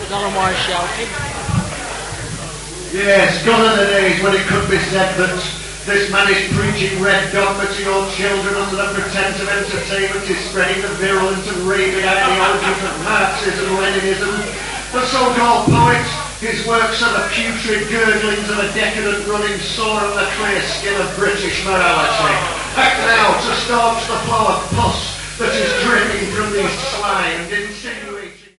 Don't know why he's shouting. Yes, gone are the days when it could be said that this man is preaching red dogma to your children under the pretense of entertainment. Is spreading the virulent and raving ideologies of Marxism, Leninism. The so-called poet, his works are the putrid gurglings of a decadent running sore on the clear skin of British morality. Act now to staunch the flow of pus that is dripping from these sly and insinuating